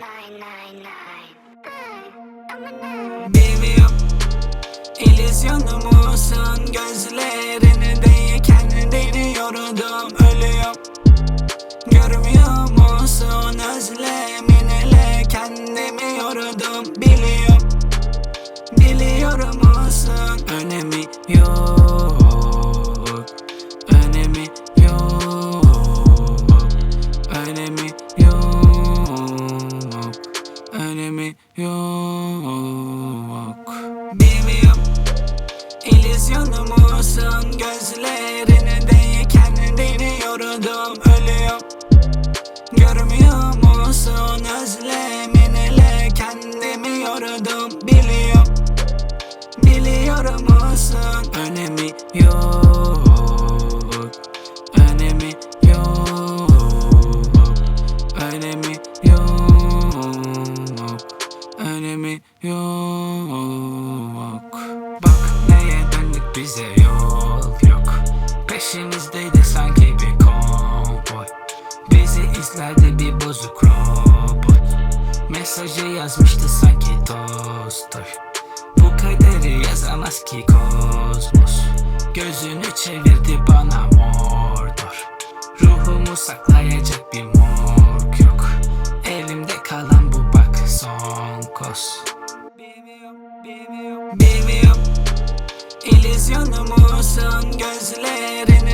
Bilmiyorum, illüzyonu musun? Gözlerini değil kendini yordum, ölüyorum. Görmüyor musun özleminle kendimi yordum. Biliyor musun? Önemi yok, önemi yok, önemi yok, önemi yok. Bilmiyorum, illüzyonu musun? Gözlerini değil kendini yordum, ölüyorum. Görmüyor musun özleminle kendimi yordum. Biliyor musun? Önemi yok, önemi yok, önemi yok, önemi yok. Bak neye döndük, bize yol yok. Peşimizdeydi sanki bir konvoy. Bizi izlerdi bir bozuk robot. Mesajı yazmıştı sanki Tolstoy. Bu kaderi yazamaz ki kozmos. Gözünü çevirdi bana Mordor. Ruhumu saklayacak bir morg yok. Elimde kalan bu bak son koz. Bilmiyorum, illüzyonu musun? Gözlerini